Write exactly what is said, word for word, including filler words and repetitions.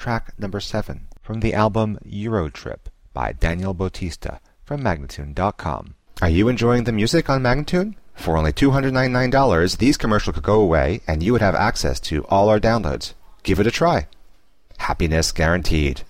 track number seven from the album Eurotrip by Daniel Bautista from Magnatune dot com. Are you enjoying the music on Magnatune? For only two hundred ninety-nine dollars, these commercials could go away and you would have access to all our downloads. Give it a try. Happiness guaranteed.